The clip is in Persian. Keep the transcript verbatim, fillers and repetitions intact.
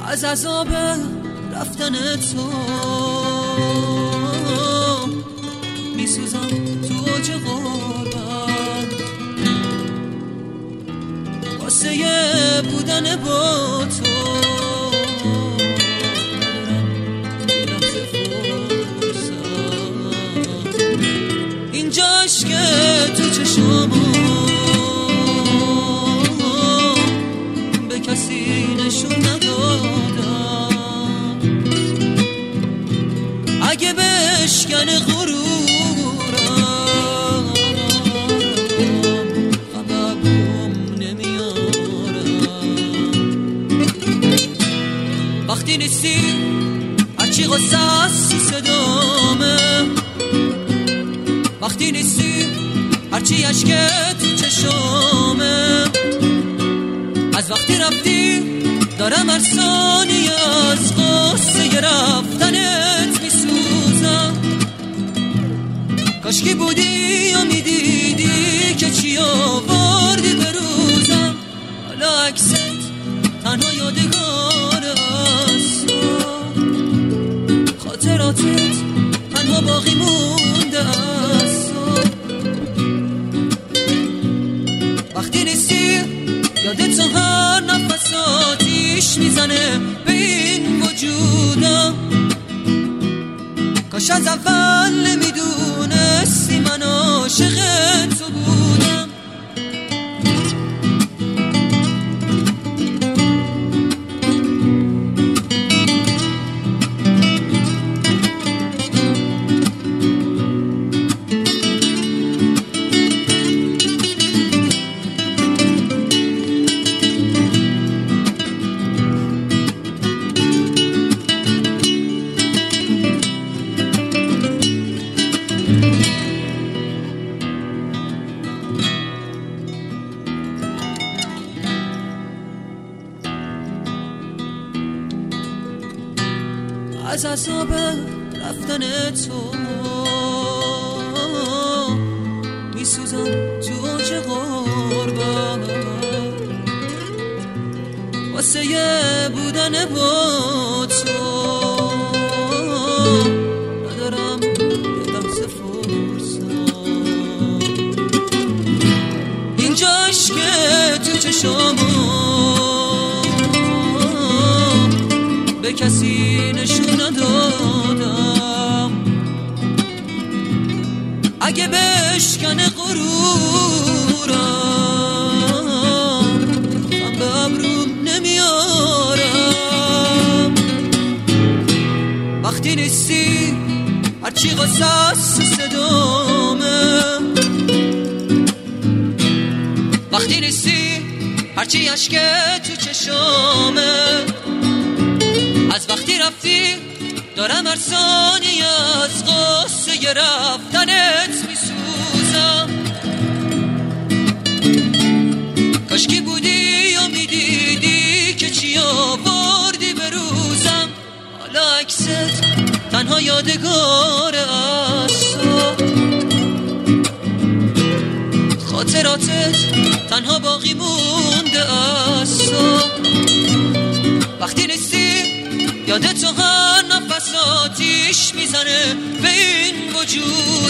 از عذاب رفتن تو میسوزم تو اوج غربت، واسه بودن با تو اینجاش که تو چشمو به کسی نشون ندادم، اگه بشکنه غرورم غمم نمیارم. وقتی نیستی هرچی غصه است صدامه، وقتی نیستی هرچی عشقت تو چشامه، از وقتی رفتی دارم هر ثانیه از قصه رفتنت میسوزم. کاشکی بودی یا میدیدی که چی آوردی به روزم، حالا عکست تنها یادگار است، خاطراتت تنها باقی مونده است. وقتی نیستی یادت تو هر نفس آتیش میزنه به این وجودم، کاش از اول نمیدونستی من عاشق تو بودم. از عذاب رفتن تو میسوزم تو اوج غربت، واسه بودن با تو ندارم یه لحظه فرصت. اینجاش که تو چشامو به کسی نشون ندادم، اگه بشکنه غرورم من به ابروم نمیارم. وقتی نیستی هرچی غصه است صدامه، وقتی نیستی هرچی عشقت تو چشامه، از وقتی رفتی دارم هر ثانیه از قصه رفتنت میسوزم. کاشکی بودی یا میدیدی که چی آوردی به روزم، حالا عکست تنها یادگار است، خاطراتت تنها باقی مونده است. وقتی نیستی یادت تو هر نفس آتیش میزنه به این وجود